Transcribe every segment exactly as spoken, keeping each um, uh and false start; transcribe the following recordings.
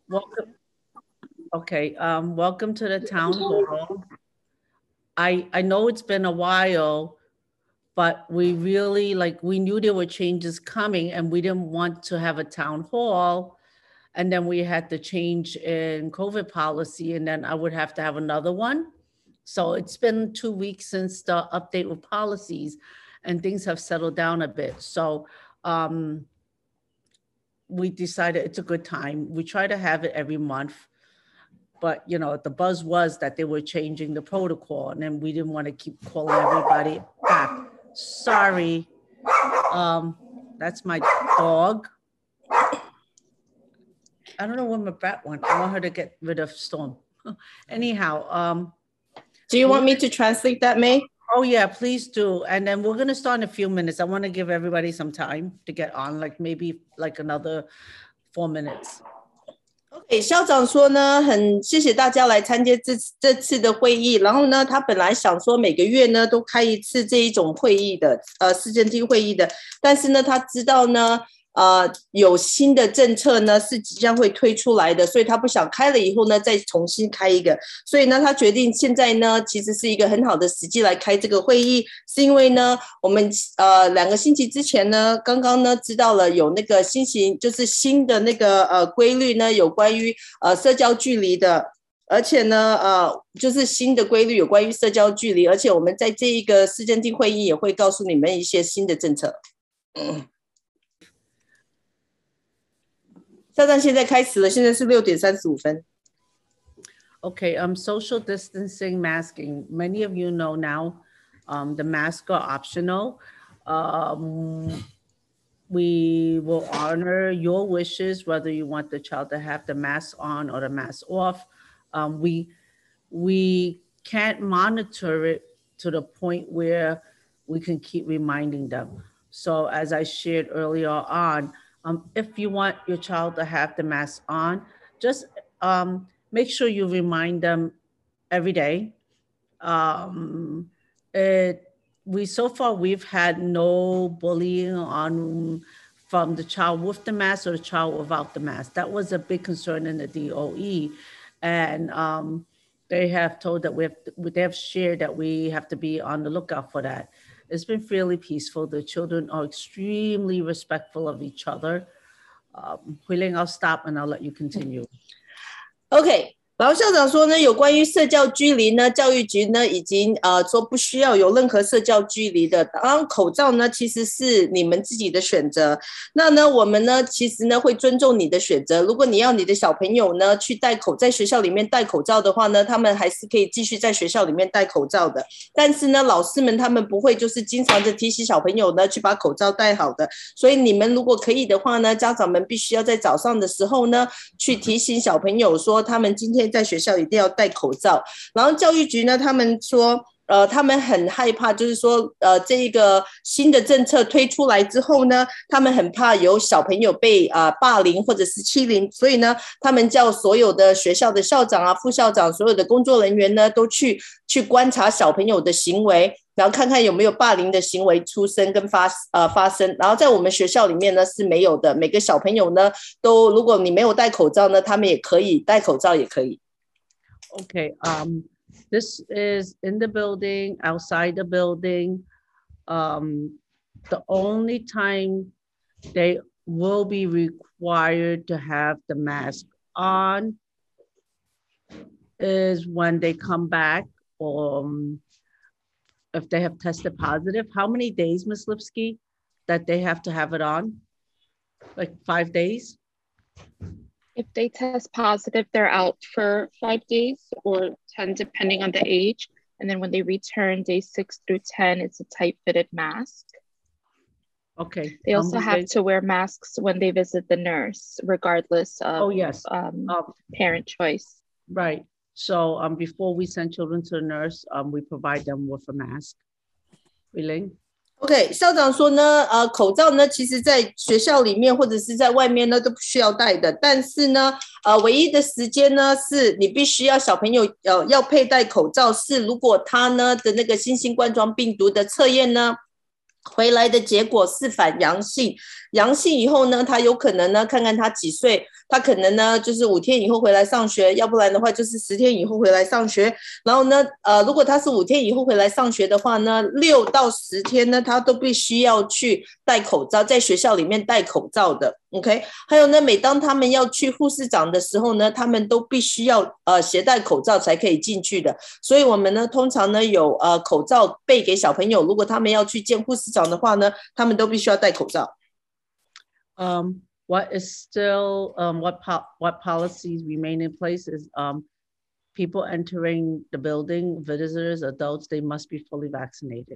Welcome. Okay, um, welcome to the town hall. I, I know it's been a while, but we really, like, we knew there were changes coming and we didn't want to have a town hall. And then we had the change in COVID policy, and then I would have to have another one. So it's been two weeks since the update with policies, and things have settled down a bit. So um, we decided it's a good time. We try to have it every month. But, you know, the buzz was that they were changing the protocol, and then we didn't want to keep calling everybody back. Sorry. Um, that's my dog. I don't know where my brat went. I want her to get rid of Storm. Anyhow. Um, do you want me to translate that, May? Oh, yeah, please do. And then we're going to start in a few minutes. I want to give everybody some time to get on, like maybe like another four minutes. OK， 校长说呢，很谢谢大家来参加这这次的会议。然后呢，他本来想说每个月呢都开一次这一种会议的，呃，市政厅会议的。但是呢，他知道呢，呃，有新的政策呢是即将会推出来的，所以他不想开了以后呢再重新开一个。所以呢，他决定现在呢其实是一个很好的时机来开这个会议，是因为呢我们呃两个星期之前呢刚刚呢知道了有那个新型就是新的那个呃规律呢有关于呃社交距离的。而且呢，呃，就是新的规律有关于社交距离，而且我们在这一个市政厅会议也会告诉你们一些新的政策。嗯。校长现在开始了，现在是六点三十五分。 Okay, um, social distancing, masking. Many of you know now, um, the masks are optional. Um, we will honor your wishes, whether you want the child to have the mask on or the mask off. Um, we we can't monitor it to the point where we can keep reminding them. So as I shared earlier on. Um, if you want your child to have the mask on, just um, make sure you remind them every day. Um, it, we so far we've had no bullying on from the child with the mask or the child without the mask. That was a big concern in the D O E, and um, they have told that we have they have shared that we have to be on the lookout for that. It's been fairly peaceful. The children are extremely respectful of each other. Um, Huiling, I'll stop and I'll let you continue. Okay. 然后校长说呢，有关于社交距离呢，教育局呢已经呃说不需要有任何社交距离的。当然口罩呢其实是你们自己的选择。那呢我们呢其实呢会尊重你的选择。如果你要你的小朋友呢去戴口在学校里面戴口罩的话呢，他们还是可以继续在学校里面戴口罩的。但是呢老师们他们不会就是经常的提醒小朋友呢去把口罩戴好的。所以你们如果可以的话呢，家长们必须要在早上的时候呢去提醒小朋友说他们今天在学校一定要戴口罩。然后教育局呢他们说呃，他们很害怕就是说呃，这一个新的政策推出来之后呢，他们很怕有小朋友被呃霸凌或者是欺凌，所以呢他们叫所有的学校的校长啊副校长所有的工作人员呢都去去观察小朋友的行为，然后看看有没有霸凌的行为出生跟发呃发生。然后在我们学校里面呢是没有的，每个小朋友呢都如果你没有戴口罩呢，他们也可以戴口罩也可以。 Okay, um, this is in the building, outside the building. Um, the only time they will be required to have the mask on is when they come back, or um, if they have tested positive. How many days, Miz Lipsky, that they have to have it on? Like five days? If they test positive, they're out for five days or ten, depending on the age. And then when they return, day six through ten, it's a tight-fitted mask. Okay. They also um, have they... to wear masks when they visit the nurse, regardless of oh, yes. um, um, parent choice. Right. So um, before we send children to the nurse, um, we provide them with a mask. Huiling? OK， 校长说呢，呃，口罩呢，其实在学校里面或者是在外面呢都不需要戴的，但是呢，呃，唯一的时间呢是你必须要小朋友呃要佩戴口罩，是如果他呢的那个新型冠状病毒的测验呢回来的结果是反阳性， 阳性以后呢，他有可能呢，看看他几岁，他可能呢就是五天以后回来上学，要不然的话就是十天以后回来上学。然后呢，呃，如果他是五天以后回来上学的话呢，六到十天呢，他都必须要去戴口罩，在学校里面戴口罩的。OK， 还有呢，每当他们要去护士长的时候呢，他们都必须要呃携带口罩才可以进去的。所以我们呢，通常呢有呃口罩备给小朋友，如果他们要去见护士长的话呢，他们都必须要戴口罩。 Um, what is still um, what po what policies remain in place is um, people entering the building, visitors, adults, they must be fully vaccinated.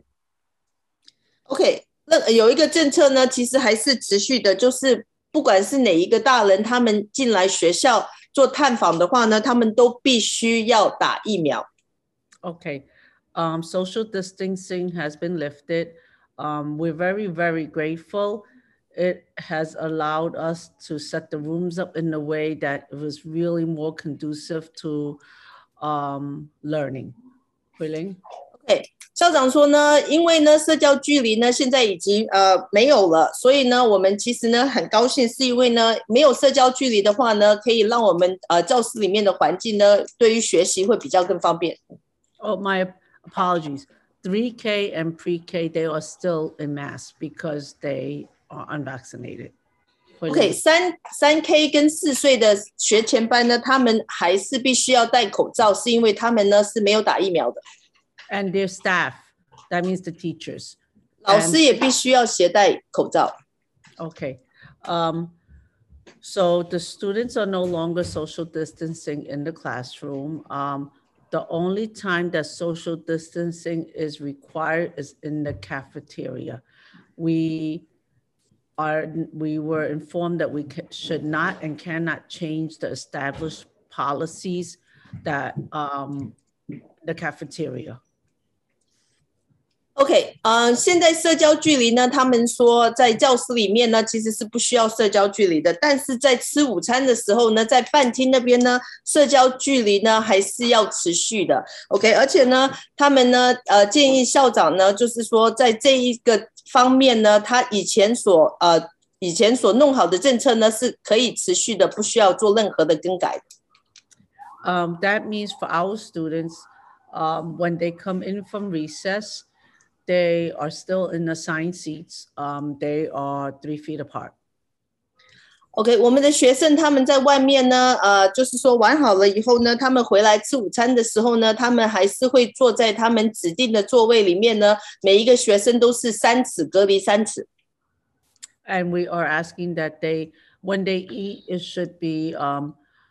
OK， 那有一个政策呢，其实还是持续的，就是不管是哪一个大人，他们进来学校做探访的话呢，他们都必须要打疫苗。 Okay, um, social distancing has been lifted. Um, we're very, very grateful. It has allowed us to set the rooms up in a way that it was really more conducive to um, learning. Huiling? Okay. 校长说呢，因为呢社交距离呢现在已经呃没有了，所以呢我们其实呢很高兴，是因为呢没有社交距离的话呢，可以让我们呃教室里面的环境呢对于学习会比较更方便。 Oh, my apologies. three K and pre-K, they are still in mask because they are unvaccinated. OK， 三三 K 跟四岁的学前班呢，他们还是必须要戴口罩，是因为他们呢是没有打疫苗的。 And their staff, that means the teachers. 老师也必须要携带口罩。 Okay. Um, so the students are no longer social distancing in the classroom. Um, the only time that social distancing is required is in the cafeteria. We are, we were informed that we should not and cannot change the established policies that um, the cafeteria. OK， 呃，现在社交距离呢，他们说在教室里面呢，其实是不需要社交距离的，但是在吃午餐的时候呢，在饭厅那边呢，社交距离呢还是要持续的。OK， 而且呢，他们呢，呃，建议校长呢，就是说在这一个方面呢，他以前所呃以前所弄好的政策呢，是可以持续的，不需要做任何的更改。 Um, that means for our students, um, when they come in from recess, they are still in assigned seats. Um, they are three feet apart. OK， 我们的学生他们在外面呢，呃，就是说玩好了以后呢，他们回来吃午餐的时候呢，他们还是会坐在他们指定的座位里面呢。每一个学生都是三尺隔离三尺。 And we are asking that they, when they eat, it should be um,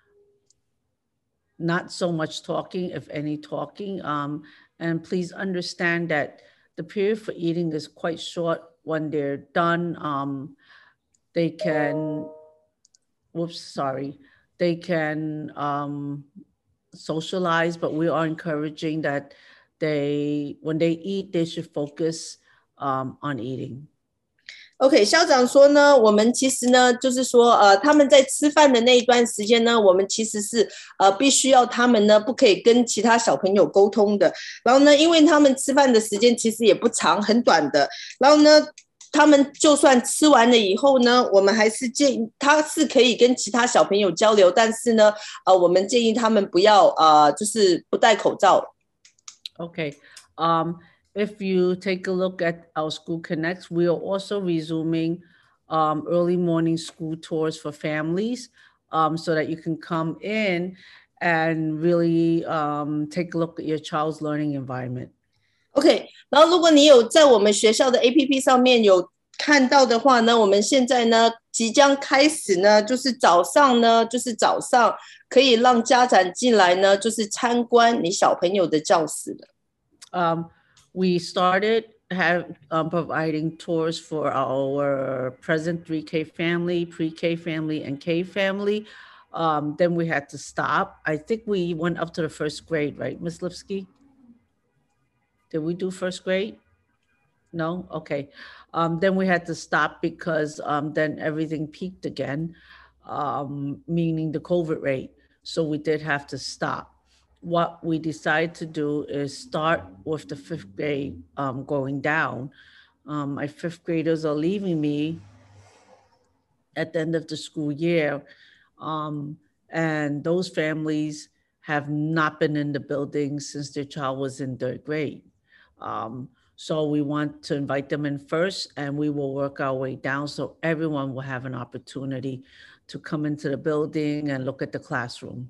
not so much talking, if any talking. Um, and please understand that the period for eating is quite short. When they're done, um, they can, whoops, sorry, they can um, socialize, but we are encouraging that they, when they eat, they should focus um, on eating. OK， 校长说呢，我们其实呢，就是说，呃，他们在吃饭的那一段时间呢，我们其实是呃，必须要他们呢，不可以跟其他小朋友沟通的。然后呢，因为他们吃饭的时间其实也不长，很短的。然后呢，他们就算吃完了以后呢，我们还是建议他是可以跟其他小朋友交流，但是呢，呃，我们建议他们不要呃，就是不戴口罩。 Okay. Um, If you take a look at our School Connects, we are also resuming um, early morning school tours for families um, so that you can come in and really um, take a look at your child's learning environment. OK， 然后如果你有在我们学校的 A P P 上面有看到的话呢，我们现在呢即将开始呢，就是早上呢，就是早上可以让家长进来呢，就是参观你小朋友的教室的。 Um, We started have um, providing tours for our present three K family, pre-K family, and K family. Um, then we had to stop. I think we went up to the first grade, right, Miz Lipsky? Did we do first grade? No? Okay. Um, then we had to stop because um, then everything peaked again, um, meaning the COVID rate. So we did have to stop. What we decided to do is start with the fifth grade um, going down. Um, my fifth graders are leaving me at the end of the school year. Um, and those families have not been in the building since their child was in third grade. Um, so we want to invite them in first, and we will work our way down so everyone will have an opportunity to come into the building and look at the classroom.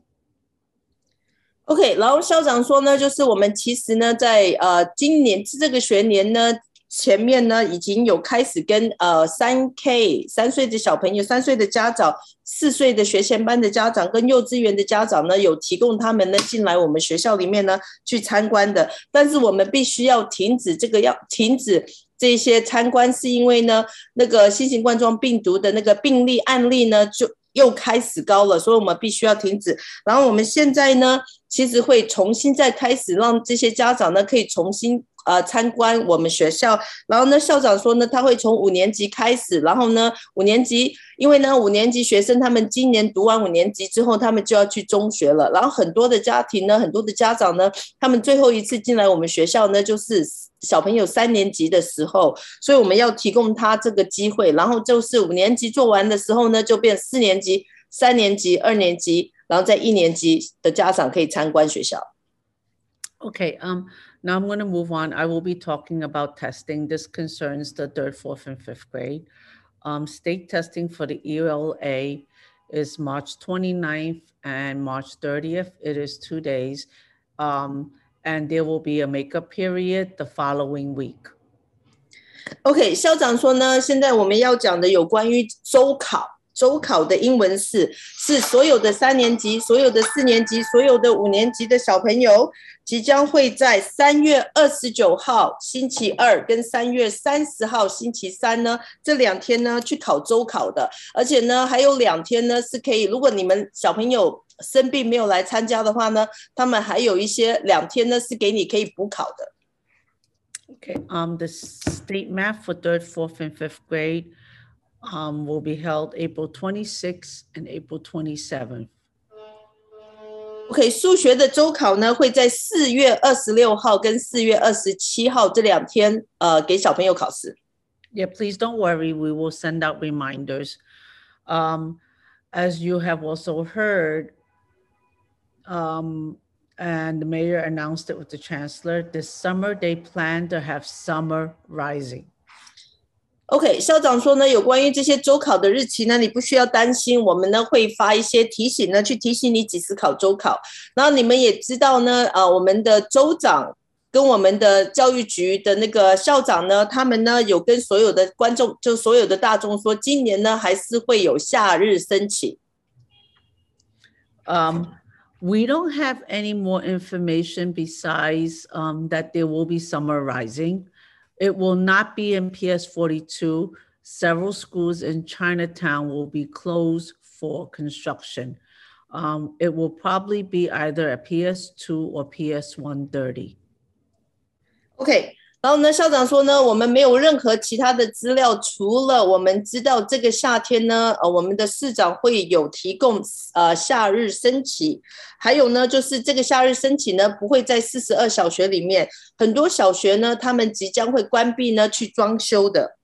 OK， 然后校长说呢，就是我们其实呢，在呃今年这个学年呢，前面呢已经有开始跟呃三 K 三岁的小朋友、三岁的家长、四岁的学前班的家长跟幼稚园的家长呢，有提供他们呢进来我们学校里面呢去参观的。但是我们必须要停止这个要停止这些参观，是因为呢那个新型冠状病毒的那个病例案例呢就又开始高了，所以我们必须要停止。然后我们现在呢，其实会重新再开始让这些家长呢可以重新呃参观我们学校。然后呢，校长说呢，他会从五年级开始，然后呢，五年级因为呢五年级学生他们今年读完五年级之后，他们就要去中学了。然后很多的家庭呢，很多的家长呢，他们最后一次进来我们学校呢，就是小朋友三年级的时候，所以我们要提供他这个机会。然后就是五年级做完的时候呢，就变四年级、三年级、二年级，然后在一年级的家长可以参观学校。 Okay, um, now I'm going to move on. I will be talking about testing. This concerns the third, fourth, and fifth grade. Um, state testing for the E L A is March twenty-ninth and March thirtieth. It is two days. Um, and there will be a makeup period the following week. OK， 校长说呢，现在我们要讲的有关于周考。周考的英文是是所有的三年级、所有的四年级、所有的五年级的小朋友，即将会在三月二十九号星期二跟三月三十号星期三呢，这两天呢去考周考的，而且呢还有两天呢是可以，如果你们小朋友生病没有来参加的话呢，他们还有一些两天呢是给你可以补考的。 Okay, um, the state math for third, fourth, and fifth grade Um, will be held April twenty-sixth and April twenty-seventh. OK， 数学的周考呢会在四月二十六号跟四月二十七号这两天，呃，给小朋友考试。 Yeah, please don't worry. We will send out reminders. Um, as you have also heard, um, and the mayor announced it with the chancellor, this summer they plan to have summer rising. OK， 校长说呢，有关于这些周考的日期呢，你不需要担心，我们呢会发一些提醒呢，去提醒你几时考周考。然后你们也知道呢，呃，我们的州长跟我们的教育局的那个校长呢，他们呢有跟所有的观众，就所有的大众说，今年呢还是会有夏日升旗。 Um, we don't have any more information besides um, that there will be summer rising. It will not be in P S forty-two. Several schools in Chinatown will be closed for construction. Um, it will probably be either a P S two or P S one thirty. OK， 然后呢，校长说呢，我们没有任何其他的资料，除了我们知道这个夏天呢，呃，我们的市长会有提供呃夏日升旗，还有呢，就是这个夏日升旗呢，不会在四十二小学里面，很多小学呢，他们即将会关闭呢，去装修的。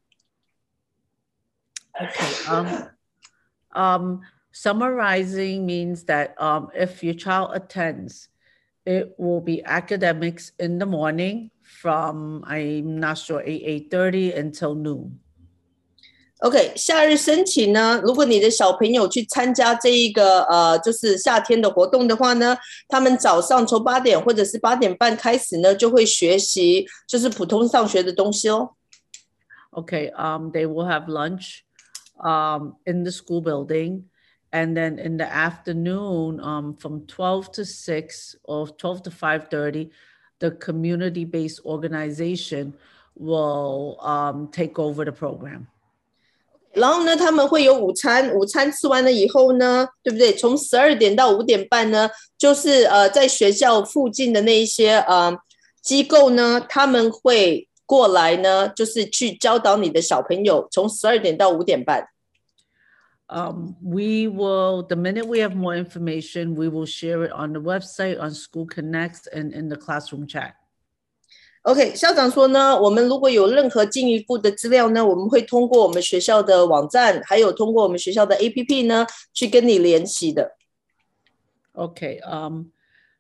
Okay. Um, um, summarizing means that um, if your child attends, it will be academics in the morning from, I'm not sure, eight, eight thirty until noon. OK， 夏日升旗呢，如果你的小朋友去参加这一个呃，就是夏天的活动的话呢，他们早上从八点或者是八点半开始呢，就会学习就是普通上学的东西哦。 Okay, um, they will have lunch um, in the school building. And then in the afternoon, um, from twelve to six or twelve to five thirty, the community-based organization will um, take over the program. 然后呢，他们会有午餐，午餐吃完了以后呢，对不对？从十二点到五点半呢，就是呃，在学校附近的那一些呃机构呢，他们会过来呢，就是去教导你的小朋友，从十二点到五点半。 Um, we will, the minute we have more information, we will share it on the website, on School Connects, and in the classroom chat. OK， 校长说呢，我们如果有任何进一步的资料呢，我们会通过我们学校的网站，还有通过我们学校的 A P P 呢，去跟你联系的。 Okay. Um,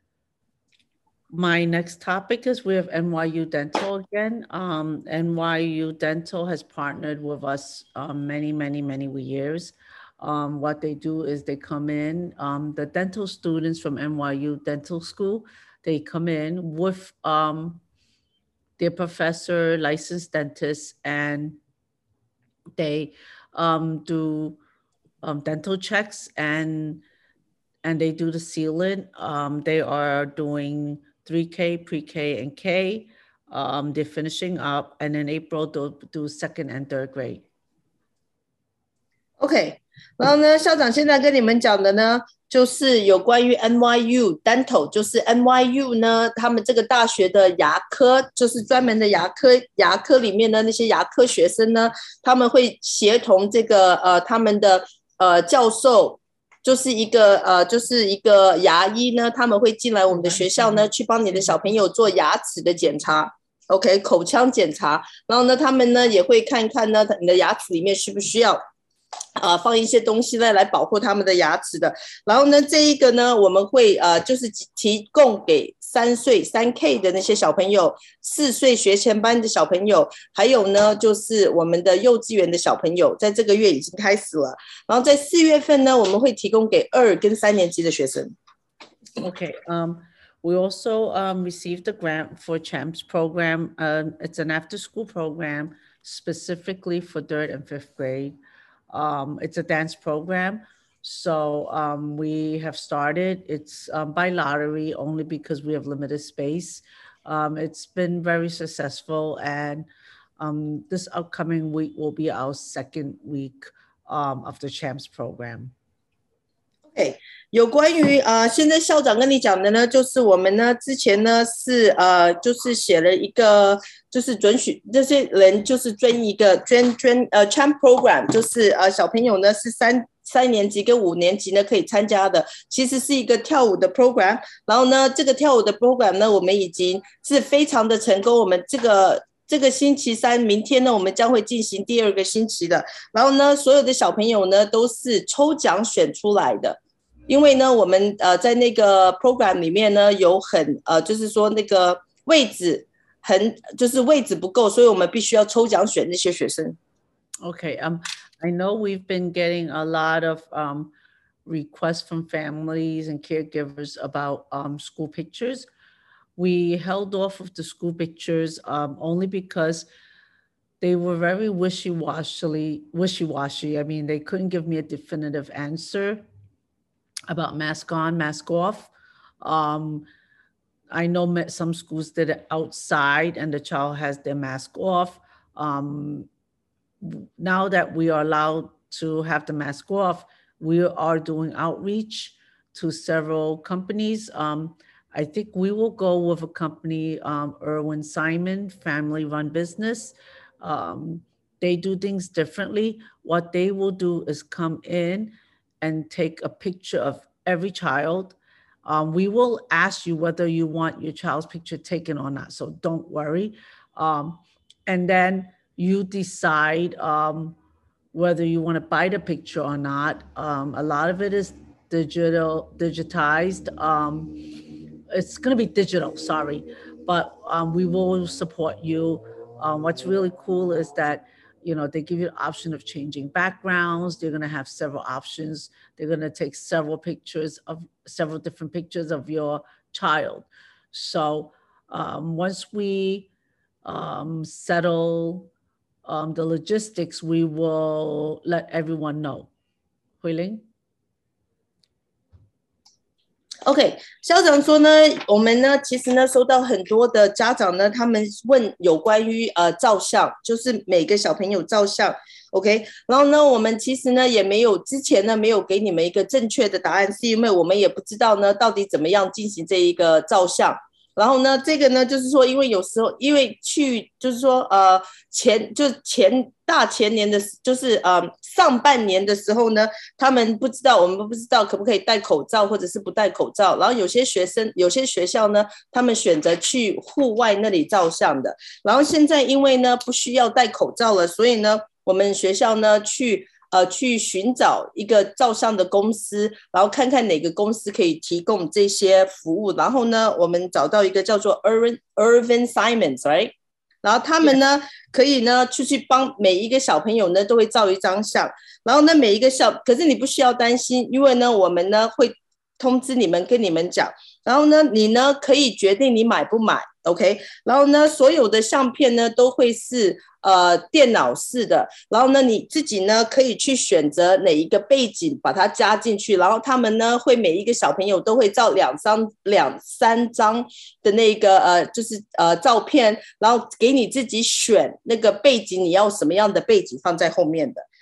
my next topic is we have N Y U Dental again. Um, N Y U Dental has partnered with us um, many, many, many years. Um, what they do is they come in, um, the dental students from N Y U Dental School, they come in with um, their professor, licensed dentists, and they um, do um, dental checks and and they do the sealant. Um, they are doing three K, pre-K, and K. Um, they're finishing up, and in April they'll do second and third grade. OK， 然后呢，校长现在跟你们讲的呢，就是有关于 N Y U Dental， 就是 N Y U 呢，他们这个大学的牙科，就是专门的牙科，牙科里面的那些牙科学生呢，他们会协同这个呃他们的呃教授，就是一个呃就是一个牙医呢，他们会进来我们的学校呢，去帮你的小朋友做牙齿的检查。OK， 口腔检查，然后呢，他们呢也会看看呢，你的牙齿里面需不需要呃，放一些东西呢，来保护他们的牙齿的。然后呢，这一个呢，我们会呃，就是提供给三岁三 K 的那些小朋友，四岁学前班的小朋友，还有呢，就是我们的幼稚园的小朋友，在这个月已经开始了。然后在四月份呢，我们会提供给二跟三年级的学生。 Okay. Um, we also um, received a grant for CHAMPS program. Uh, it's an after-school program specifically for third and fifth grade. Um, it's a dance program. So um, we have started. It's um, by lottery only because we have limited space. Um, it's been very successful. And um, this upcoming week will be our second week um, of the CHAMPS program. OK， 有关于呃，现在校长跟你讲的呢，就是我们呢之前呢是呃，就是写了一个，就是准许这些人就是捐一个捐捐呃 CHAMP program， 就是呃小朋友呢是三三年级跟五年级呢可以参加的，其实是一个跳舞的 program。然后呢，这个跳舞的 program 呢，我们已经是非常的成功，我们这个。这个星期三，明天呢，我们将会进行第二个星期的。然后呢，所有的小朋友呢都是抽奖选出来的，因为呢，我们呃在那个 program 里面呢有很呃，就是说那个位置很就是位置不够，所以我们必须要抽奖选那些学生。 Okay. Um, I know we've been getting a lot of um requests from families and caregivers about um school pictures. We held off of the school pictures um, only because they were very wishy-washy, wishy-washy. I mean, they couldn't give me a definitive answer about mask on, mask off. Um, I know some schools did it outside and the child has their mask off. Um, now that we are allowed to have the mask off, we are doing outreach to several companies. Um, I think we will go with a company, um, Irwin Simon, family-run business. Um, they do things differently. What they will do is come in and take a picture of every child. Um, we will ask you whether you want your child's picture taken or not, so don't worry. Um, and then you decide um, whether you want to buy the picture or not. Um, a lot of it is digital, digitized. Um, It's going to be digital, sorry, but um, we will support you. Um, what's really cool is that, you know, they give you the option of changing backgrounds. They're going to have several options. They're going to take several pictures of several different pictures of your child. So um, once we um, settle um, the logistics, we will let everyone know. Huiling? OK， 校长说呢，我们呢其实呢收到很多的家长呢，他们问有关于呃照相，就是每个小朋友照相 ，OK， 然后呢，我们其实呢也没有之前呢没有给你们一个正确的答案，是因为我们也不知道呢到底怎么样进行这一个照相然后呢，这个呢，就是说，因为有时候，因为去，就是说，呃，前就前大前年的，就是呃上半年的时候呢，他们不知道，我们不知道可不可以戴口罩，或者是不戴口罩。然后有些学生，有些学校呢，他们选择去户外那里照相的。然后现在因为呢不需要戴口罩了，所以呢，我们学校呢去。呃，去寻找一个照相的公司，然后看看哪个公司可以提供这些服务。然后呢，我们找到一个叫做 Irvin Irvin Simons，right？ 然后他们呢 yeah. 可以呢出去帮每一个小朋友呢都会照一张相。然后呢，每一个小，可是你不需要担心，因为呢，我们呢会通知你们，跟你们讲。然后呢，你呢可以决定你买不买 ，OK？ 然后呢，所有的相片呢都会是呃电脑式的，然后呢你自己呢可以去选择哪一个背景把它加进去，然后他们呢会每一个小朋友都会照两张两三张的那个呃就是呃照片，然后给你自己选那个背景，你要什么样的背景放在后面的。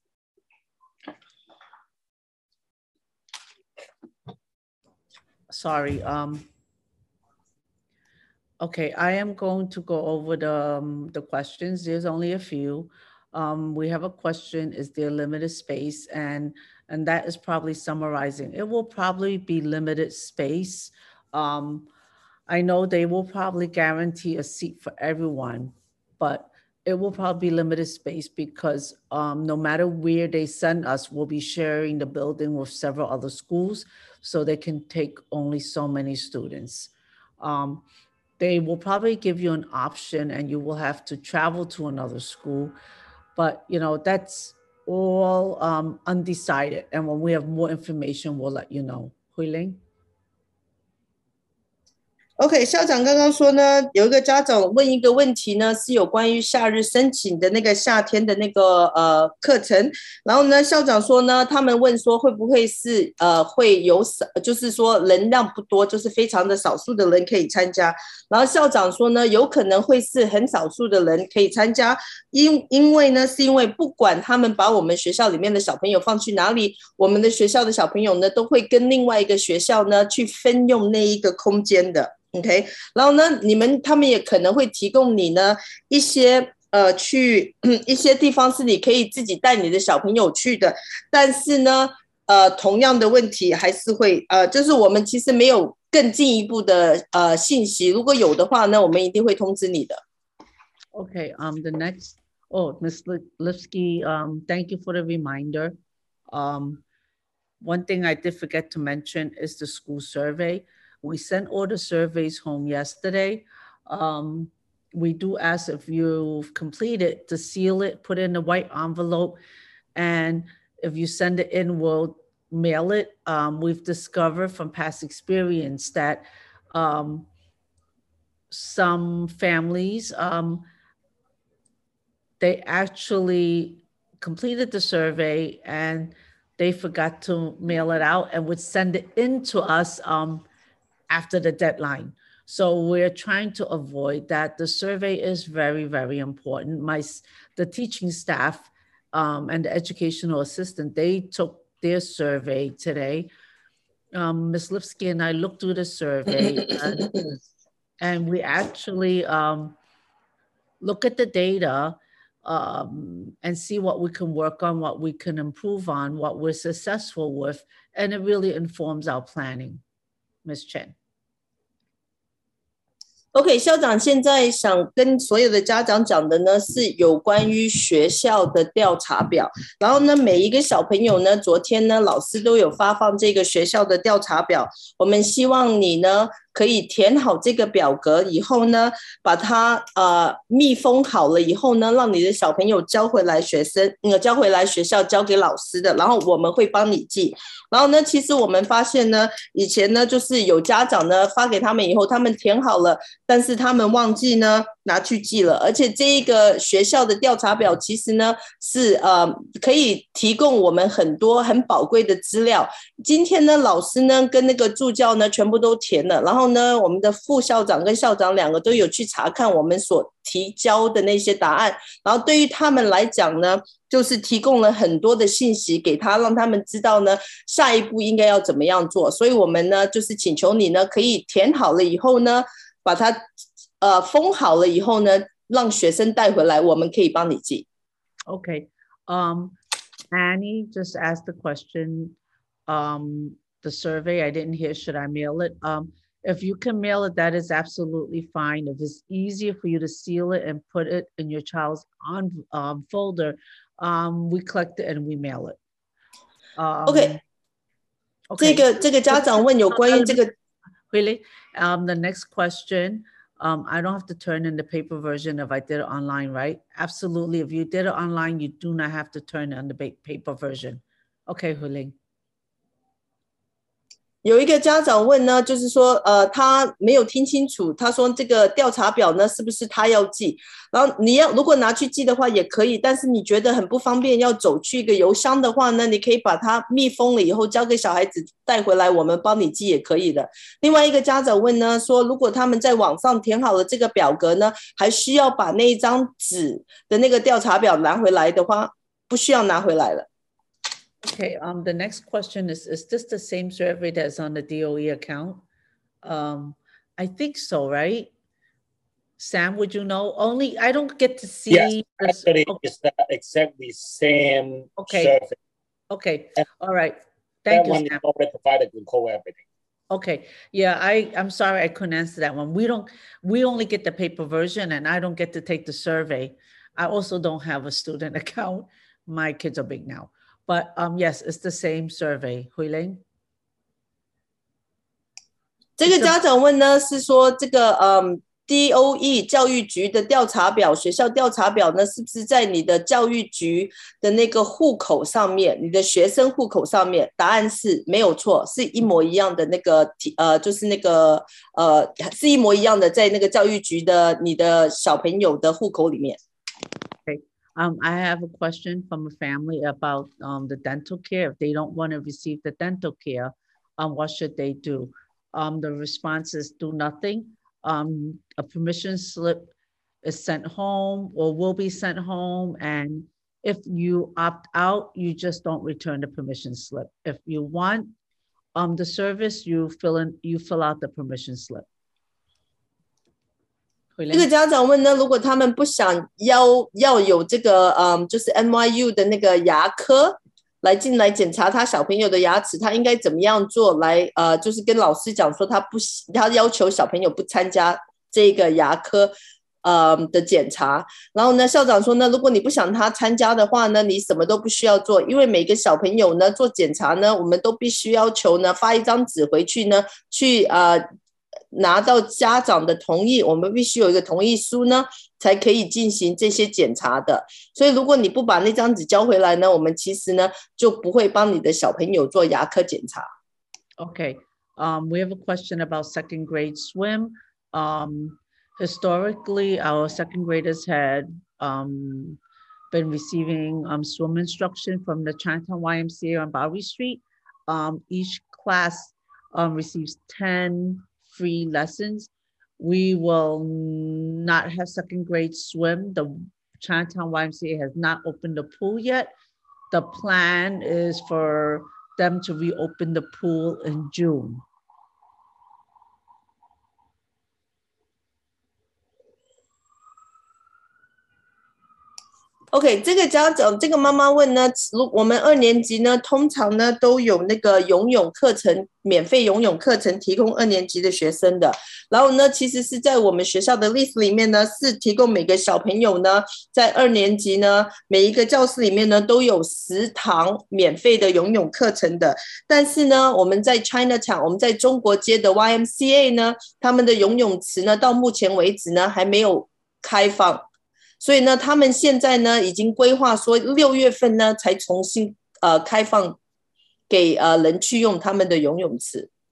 Sorry. Um, okay, I am going to go over the, um, the questions. There's only a few. Um, we have a question, is there limited space? And, and that is probably summarizing. It will probably be limited space. Um, I know they will probably guarantee a seat for everyone, but it will probably be limited space because um, no matter where they send us, we'll be sharing the building with several other schools, so they can take only so many students. Um, they will probably give you an option and you will have to travel to another school, but you know, that's all um, undecided. And when we have more information, we'll let you know. Huiling? OK， 校长刚刚说呢，有一个家长问一个问题呢，是有关于夏日申请的那个夏天的那个呃课程。然后呢，校长说呢，他们问说会不会是呃会有少，就是说人量不多，就是非常的少数的人可以参加。然后校长说呢，有可能会是很少数的人可以参加，因因为呢，是因为不管他们把我们学校里面的小朋友放去哪里，我们的学校的小朋友呢，都会跟另外一个学校呢去分用那一个空间的。OK， 然后呢，你们他们也可能会提供你呢一些呃去一些地方是你可以自己带你的小朋友去的，但是呢，呃，同样的问题还是会呃，就是我们其实没有更进一步的呃信息，如果有的话呢，我们一定会通知你的。 Okay, um, the next, oh, Miz Lipsky, um, thank you for the reminder. Um, one thing I did forget to mention is the school survey. We sent all the surveys home yesterday. Um, we do ask if you've completed to seal it, put it in a white envelope, and if you send it in, we'll mail it. Um, we've discovered from past experience that um, some families, um, they actually completed the survey and they forgot to mail it out and would send it in to us um, after the deadline. So we're trying to avoid that. The survey is very, very important. My, the teaching staff um, and the educational assistant, they took their survey today. Um, Miz Lipsky and I looked through the survey and, and we actually um, look at the data um, and see what we can work on, what we can improve on, what we're successful with, and it really informs our planning. Miz Chen. OK， 校长现在想跟所有的家长讲的呢，是有关于学校的调查表。然后呢，每一个小朋友呢，昨天呢，老师都有发放这个学校的调查表。我们希望你呢，可以填好这个表格以后呢，把它呃密封好了以后呢，让你的小朋友交回来学生，呃交回来学校交给老师的，然后我们会帮你记。然后呢，其实我们发现呢，以前呢，就是有家长呢发给他们以后，他们填好了。 但是他们忘记呢拿去记了。而且这一个学校的调查表其实呢是呃可以提供我们很多很宝贵的资料。今天呢老师呢跟那个助教呢全部都填了，然后呢我们的副校长跟校长两个都有去查看我们所提交的那些答案，然后对于他们来讲呢就是提供了很多的信息给他，让他们知道呢下一步应该要怎么样做。所以我们呢就是请求你呢可以填好了以后呢把它呃封好了以后呢让学生带回来，我们可以帮你记。 Okay. um Annie just asked the question, um the survey, I didn't hear, should I mail it? Um if you can mail it, that is absolutely fine. If it's easier for you to seal it and put it in your child's on um, folder, um, we collect it and we mail it. Um, OK， okay. 这个这个家长问有关于这个 Really? Um, the next question, um, I don't have to turn in the paper version if I did it online, right? Absolutely. If you did it online, you do not have to turn in the paper version. Okay, Huling. 有一个家长问呢，就是说，呃，他没有听清楚，他说这个调查表呢，是不是他要寄？然后你要如果拿去寄的话也可以，但是你觉得很不方便，要走去一个邮箱的话呢，你可以把它密封了以后交给小孩子带回来，我们帮你寄也可以的。另外一个家长问呢，说如果他们在网上填好了这个表格呢，还需要把那一张纸的那个调查表拿回来的话，不需要拿回来了。 Okay, um, the next question is, is this the same survey that's on the D O E account? Um, I think so, right? Sam, would you know? Only, I don't get to see. Yes, this. actually, Okay. it's the exactly same Okay. survey. Okay, And all right. Thank that you, one Sam. is already provided with co everything. Okay, yeah, I, I'm sorry I couldn't answer that one. We don't, we only get the paper version and I don't get to take the survey. I also don't have a student account. My kids are big now. But um, yes, it's the same survey. Huiling? 这个家长问呢是说这个嗯 D O E 教育局的调查表，学校调查表呢是不是在你的教育局的那个户口上面，你的学生户口上面？答案是没有错，是一模一样的那个呃就是那个呃是一模一样的，在那个教育局的你的小朋友的户口里面。 Um, I have a question from a family about um, the dental care. If they don't want to receive the dental care, um, what should they do? Um, the response is do nothing. Um, a permission slip is sent home or will be sent home. And if you opt out, you just don't return the permission slip. If you want um, the service, you fill in, you fill out the permission slip. 这个家长问呢，如果他们不想要要有这个嗯，就是 N Y U 的那个牙科来进来检查他小朋友的牙齿，他应该怎么样做来呃，就是跟老师讲说他不他要求小朋友不参加这个牙科呃的检查。然后呢，校长说呢，如果你不想他参加的话呢，你什么都不需要做，因为每个小朋友呢做检查呢，我们都必须要求呢发一张纸回去呢，去呃。拿到家长的同意，我们必须有一个同意书呢，才可以进行这些检查的。所以如果你不把那张纸交回来呢，我们其实呢就不会帮你的小朋友做牙科检查。 Okay, um, we have a question about second grade swim. Um, historically, our second graders had um, been receiving um, swim instruction from the Chinatown Y M C A on Bowery Street. Um, each class um, receives ten free lessons. We will not have second grade swim. The Chinatown Y M C A has not opened the pool yet. The plan is for them to reopen the pool in June. OK， 这个家长，这个妈妈问呢，如我们二年级呢，通常呢都有那个游泳课程，免费游泳课程提供二年级的学生的。然后呢，其实是在我们学校的 list 里面呢，是提供每个小朋友呢，在二年级呢，每一个教室里面呢都有十堂免费的游泳课程的。但是呢，我们在 Chinatown， 我们在中国街的 Y M C A 呢，他们的游泳池呢，到目前为止呢还没有开放。所以呢，他们现在呢已经规划说六月份呢才重新呃开放给呃人去用他们的游泳池。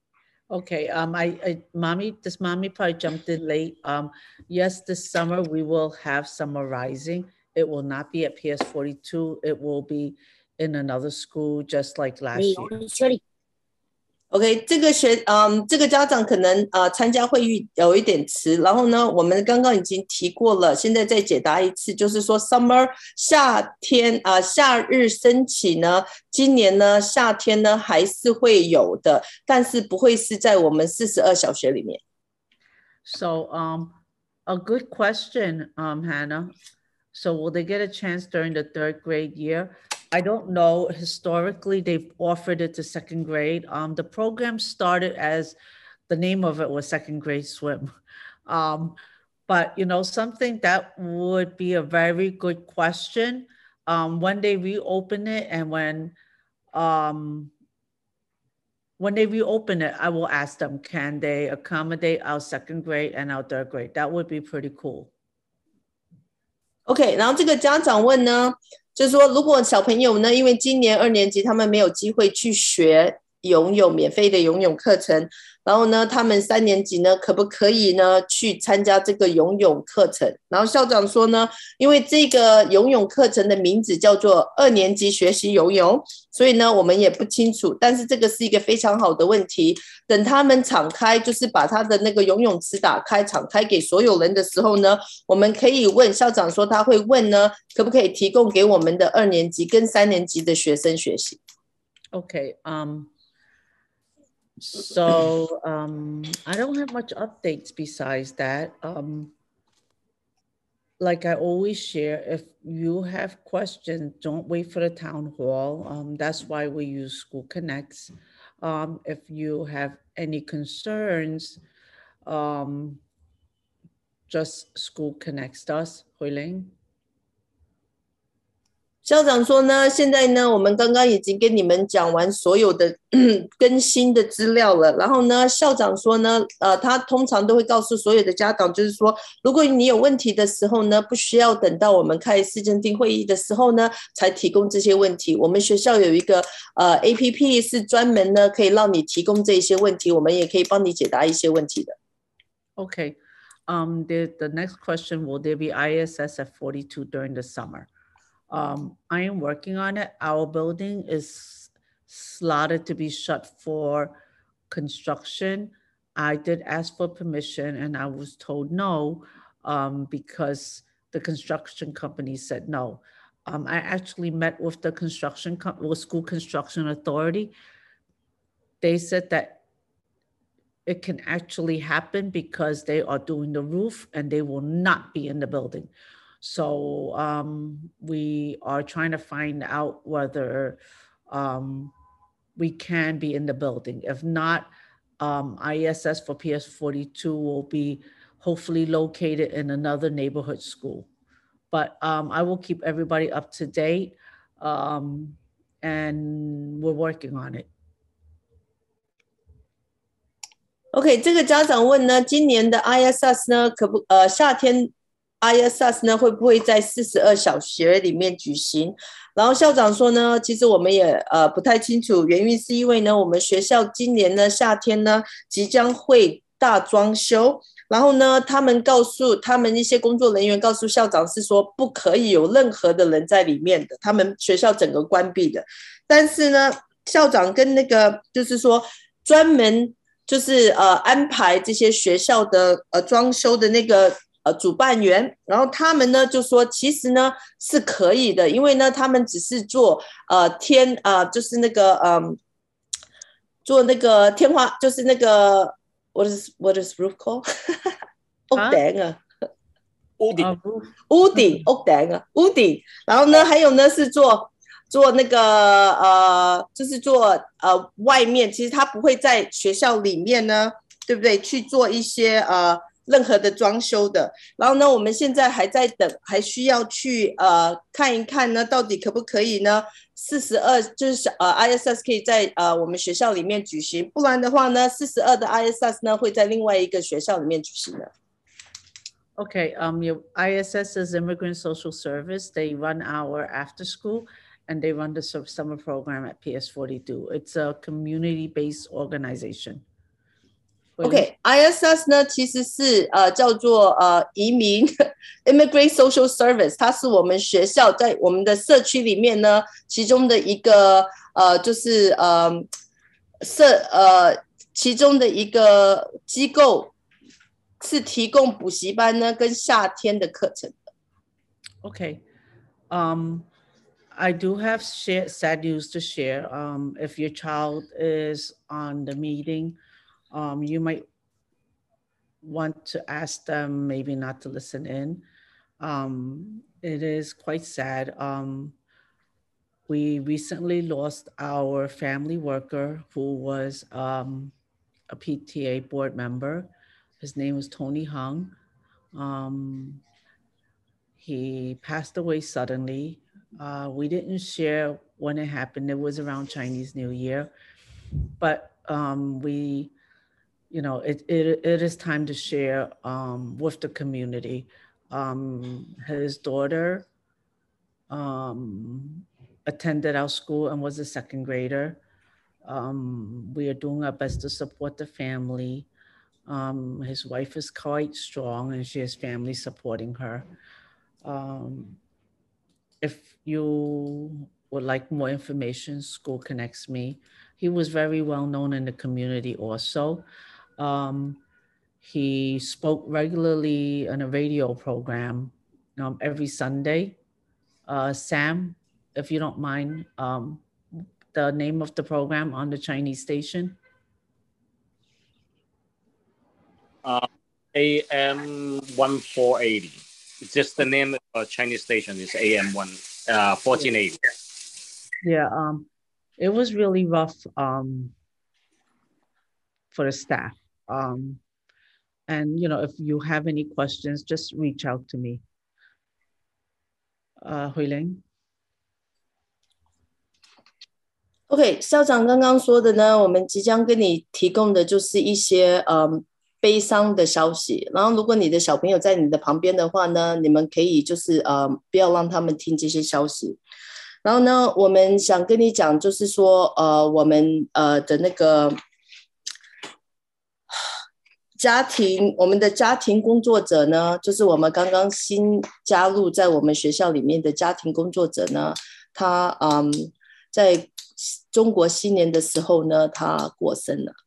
Okay, um, I, I, mommy, this mommy probably jumped in late. Um, yes, this summer we will have Summer Rising. It will not be at P S forty-two. It will be in another school, just like last year. OK， 这个学，嗯，这个家长可能呃参加会议有一点迟，然后呢，我们刚刚已经提过了，现在再解答一次，就是说 summer 夏天啊、呃、夏日升旗呢，今年呢夏天呢还是会有的，但是不会是在我们四十二小学里面。 So, um, a good question, um, Hannah. So, will they get a chance during the third grade year? I don't know. Historically, they've offered it to second grade. Um, the program started as the name of it was second grade swim. Um, but, you know, something that would be a very good question um, when they reopen it and when um, when they reopen it, I will ask them, can they accommodate our second grade and our third grade? That would be pretty cool. OK， 然后这个家长问呢，就是说，如果小朋友呢，因为今年二年级他们没有机会去学游泳，免费的游泳课程，然后呢，他们三年级呢，可不可以呢去参加这个游泳课程？然后校长说呢，因为这个游泳课程的名字叫做二年级学习游泳，所以呢，我们也不清楚。但是这个是一个非常好的问题。等他们敞开，就是把他的那个游泳池打开，敞开给所有人的时候呢，我们可以问校长说，他会问呢，可不可以提供给我们的二年级跟三年级的学生学习 ？Okay, um. So um, I don't have much updates besides that. Um, like I always share, if you have questions, don't wait for the town hall. Um, that's why we use School Connects. Um, if you have any concerns, um, just School Connects us, Huiling. 校长说呢，现在呢，我们刚刚已经跟你们讲完所有的更新的资料了。然后呢，校长说呢，呃，他通常都会告诉所有的家长，就是说，如果你有问题的时候呢，不需要等到我们开市政厅会议的时候呢，才提供这些问题。我们学校有一个呃 A P P 是专门呢可以让你提供这些问题，我们也可以帮你解答一些问题的。 Okay, um, the the next question: Will there be I S S at forty-two during the summer? Um, I am working on it. Our building is slotted to be shut for construction. I did ask for permission and I was told no um, because the construction company said no. Um, I actually met with the construction, with school construction authority. They said that it can actually happen because they are doing the roof and they will not be in the building. So um, we are trying to find out whether um, we can be in the building. If not, um, I S S for P S forty-two will be hopefully located in another neighborhood school. But um, I will keep everybody up to date um, and we're working on it. OK， 这个家长问呢，今年的 I S S 呢，可不呃夏天 I S S 呢会不会在四十二小学里面举行？然后校长说呢，其实我们也呃不太清楚，原因是因为呢，我们学校今年呢夏天呢即将会大装修，然后呢，他们告诉他们一些工作人员告诉校长是说不可以有任何的人在里面的，他们学校整个关闭的。但是呢，校长跟那个就是说专门就是呃安排这些学校的呃装修的那个。呃，主办员，然后他们呢就说，其实呢是可以的，因为呢他们只是做呃天呃就是那个嗯做那个天花，就是那个 what is what is roof called 屋頂啊， 屋頂屋頂屋頂啊屋頂，然後呢還有呢是做做那個呃就是做呃外面，其實他不會在學校裡面呢，對不對？去做一些呃。任何的裝修的，然後呢，我們現在還在等，還需要去呃看一看呢，到底可不可以呢？四十二就是呃 I S S 可以在呃我們學校裡面舉行，不然的話呢，四十二的 I S S 呢會在另外一個學校裡面舉行的。 Okay, um, your I S S is Immigrant Social Service. They run our after school and they run the summer program at P S forty-two. It's a community-based organization. OK，I S S 呢其实是呃叫做呃移民 Immigrant Social Service， 它是我们学校在我们的社区里面呢其中的一个呃就是呃社呃其中的一个机构，是提供补习班呢跟夏天的课程。 Okay. Um, I do have share, sad news to share. Um, if your child is on the meeting, um, you might want to ask them maybe not to listen in. Um, it is quite sad. Um, we recently lost our family worker who was um, a P T A board member. His name was Tony Hung. Um, he passed away suddenly. Uh, we didn't share when it happened. It was around Chinese New Year, but um, we, you know, it, it, it is time to share um, with the community. Um, his daughter um, attended our school and was a second grader. Um, we are doing our best to support the family. Um, his wife is quite strong and she has family supporting her. Um, if you would like more information, School Connects Me. He was very well known in the community also. Um, he spoke regularly on a radio program um, every Sunday. Uh, Sam, if you don't mind, um, the name of the program on the Chinese station? Uh, A M fourteen eighty. It's just the name of the Chinese station is A M one uh fourteen eighty. Yeah, um, it was really rough um, for the staff. Um, and you know, if you have any questions, just reach out to me. Uh, Huiling. OK， 校长刚刚说的呢，我们即将跟你提供的就是一些嗯悲伤的消息。然后，如果你的小朋友在你的旁边的话呢，你们可以就是呃不要让他们听这些消息。然后呢，我们想跟你讲，就是说呃我们呃的那个家庭，我们的家庭工作者呢，就是我们刚刚新加入在我们学校里面的家庭工作者呢，他嗯在中国新年的时候呢，他过身了。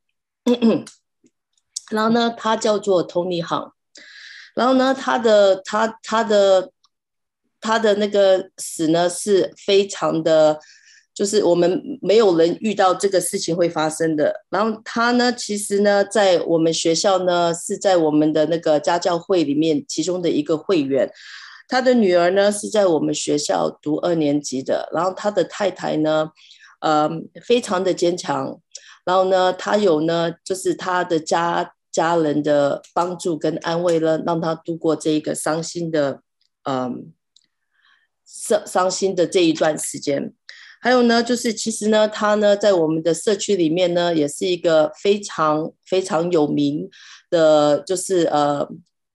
然后呢，他叫做 Tony Hung。然后呢，他的他他的他的那个死呢是非常的，就是我们没有人遇到这个事情会发生的。然后他呢，其实呢，在我们学校呢，是在我们的那个家教会里面其中的一个会员。他的女儿呢是在我们学校读二年级的，然后他的太太呢。呃，非常的坚强，然后呢，他有呢，就是他的家家人的帮助跟安慰呢，让他度过这一个伤心的，嗯，伤伤心的这一段时间。还有呢，就是其实呢，他呢在我们的社区里面呢，也是一个非常非常有名的，就是呃，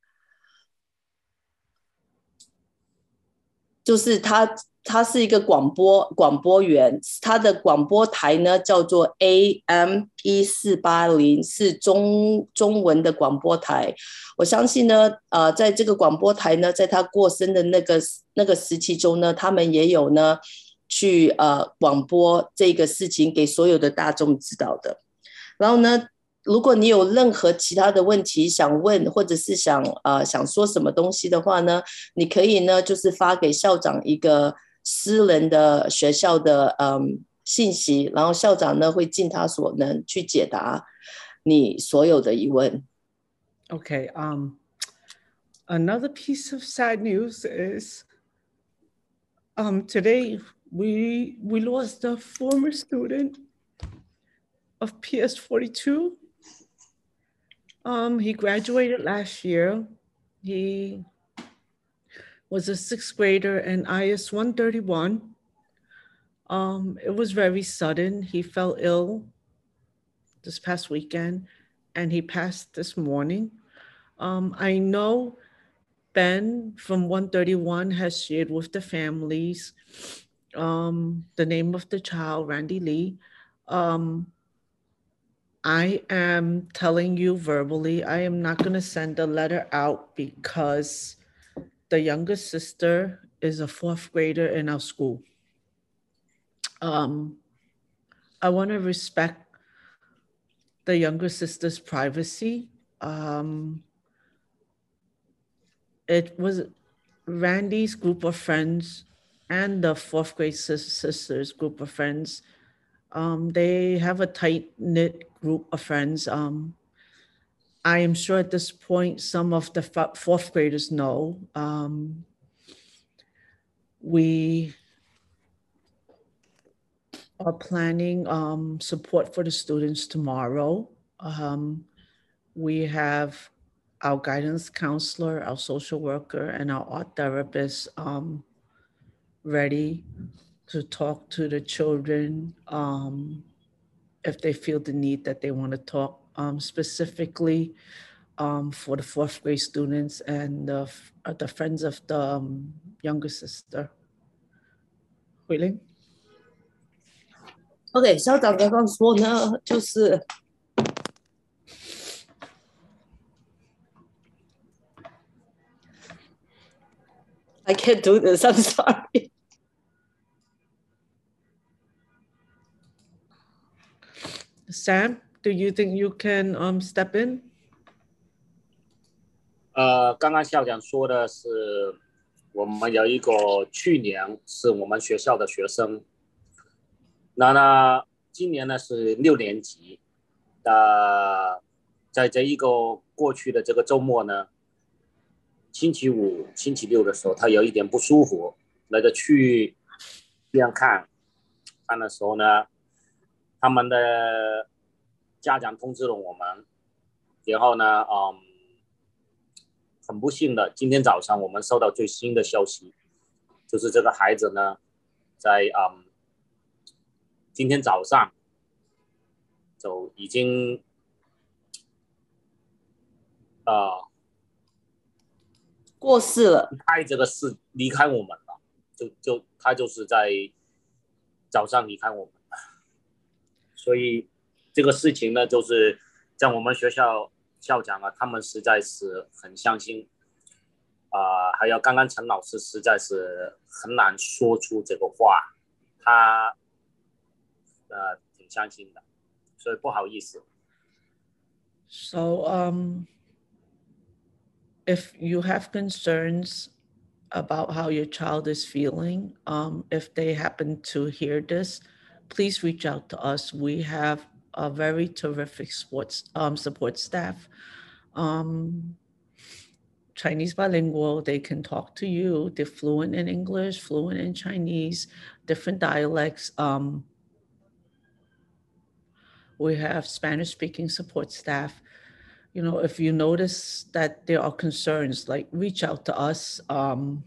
就是他。他是一个广播广播员，他的广播台呢叫做 A M 一四八零，是中中文的广播台。我相信呢，呃，在这个广播台呢，在他过身的那个那个时期中呢，他们也有呢去呃广播这个事情给所有的大众知道的。然后呢，如果你有任何其他的问题想问，或者是想呃想说什么东西的话呢，你可以呢就是发给校长一个。私人的学校的嗯信息，然后校长呢会尽他所能去解答你所有的疑问。 Okay. Um, another piece of sad news is um, today we we lost a former student of P S forty-two. Um, he graduated last year. He was a sixth grader in I S one thirty-one. Um, it was very sudden. He fell ill this past weekend and he passed this morning. Um, I know Ben from one thirty-one has shared with the families um, the name of the child, Randy Lee. Um, I am telling you verbally, I am not going to send a letter out because the youngest sister is a fourth grader in our school. Um, I want to respect the younger sister's privacy. Um, it was Randy's group of friends and the fourth grade sis- sister's group of friends. Um, they have a tight knit group of friends. Um, I am sure at this point, some of the f- fourth graders know. Um, we are planning um, support for the students tomorrow. Um, we have our guidance counselor, our social worker, and our art therapist um, ready to talk to the children um, if they feel the need that they want to talk um, specifically um, for the fourth grade students and the, uh, the friends of the um, younger sister. Hui Ling? OK， 校长刚刚说呢，就是 I can't do this. I'm sorry. Sam, do you think you can um, step in? 呃，刚刚校长说的是，我们有一个去年是我们学校的学生，那呢，今年呢是六年级，呃，在这一个过去的这个周末呢，星期五、星期六的时候，他有一点不舒服，那就去医院看，看的时候呢，他们的家长通知了我们，然后呢，嗯。很不幸的，今天早上我们收到最新的消息，就是这个孩子呢，在嗯，今天早上就已经呃过世了， 离开这个世，离开我们了，就就他就是在早上离开我们，所以这个事情呢，就是在我们学校。校长啊，他们实在是很伤心，啊、呃，还有刚刚陈老师实在是很难说出这个话，他呃挺伤心的，所以不好意思。 So, um, if you have concerns about how your child is feeling, um, if they happen to hear this, please reach out to us. We have a very terrific sports um, support staff. Um, Chinese bilingual, they can talk to you. They're fluent in English, fluent in Chinese, different dialects. Um, we have Spanish speaking support staff. You know, if you notice that there are concerns, like reach out to us. Um,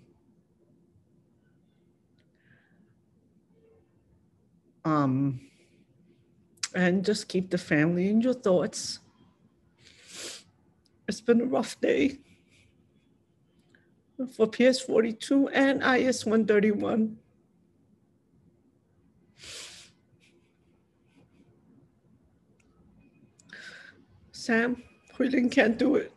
um, and just keep the family in your thoughts. It's been a rough day for P S forty-two and I S one thirty-one. Sam, Hui Ling can't do it.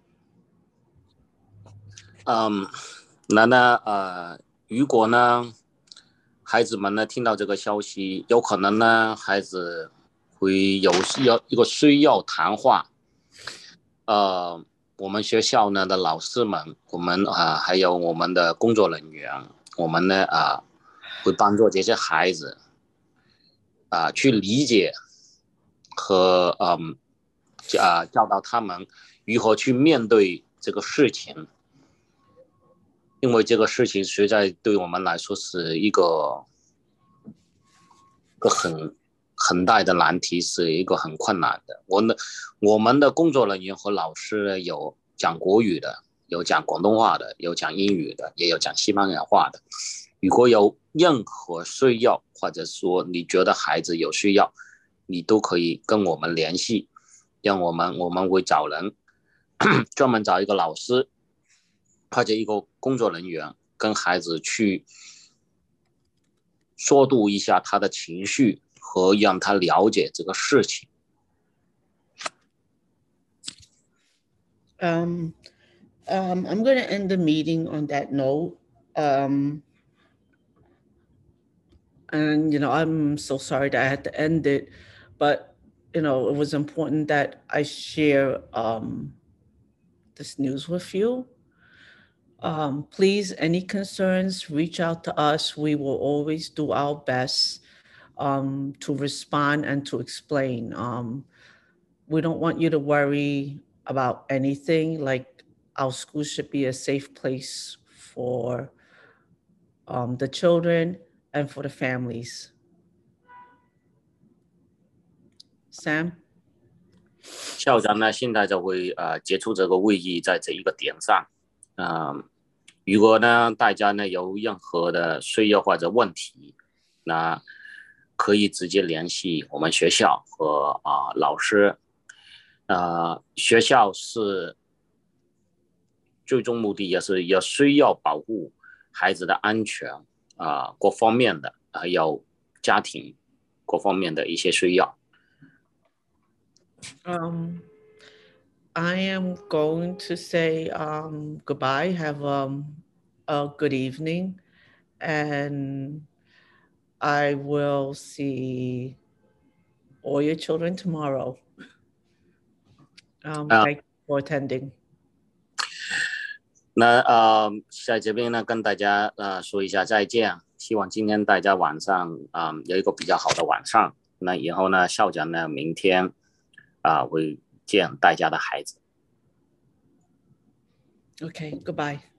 嗯，那呢，呃，如果呢，孩子们呢听到这个消息，有可能呢，孩子会有需要一个需要谈话。呃，我们学校呢的老师们，我们啊、呃、还有我们的工作人员，我们呢啊、呃、会帮助这些孩子啊、呃、去理解和嗯啊、呃、教导他们如何去面对这个事情，因为这个事情实在对我们来说是一个一个很。很大的难题，是一个很困难的。我们我们的工作人员和老师有讲国语的，有讲广东话的，有讲英语的，也有讲西班牙话的。如果有任何需要，或者说你觉得孩子有需要，你都可以跟我们联系，让我们我们会找人专门找一个老师或者一个工作人员跟孩子去疏导一下他的情绪。和让他了解这个事情， Um, um, I'm going to end the meeting on that note. Um, and, you know, I'm so sorry that I had to end it, but, you know, it was important that I share um, this news with you. Um, please, any concerns, reach out to us. We will always do our best um, to respond and to explain. Um, we don't want you to worry about anything. Like, our school should be a safe place for um, the children and for the families. Sam? 校长呢，现在就会呃结束这个会议，在这一个点上，嗯、呃，如果呢大家呢有任何的需要或者问题，那可以直接联系我们学校和啊、呃、老师，呃，学校是最终目的也是要需要保护孩子的安全啊、呃，各方面的，还有家庭各方面的一些需要。 Um, I am going to say um, goodbye. Have um, a good evening. And I will see all your children tomorrow. Um, uh, thank you for attending. 那呃，在这边呢，跟大家呃说一下再见。希望今天大家晚上啊、呃、有一个比较好的晚上。那以后呢，校长呢明天啊、呃、会见大家的孩子。 Okay, goodbye.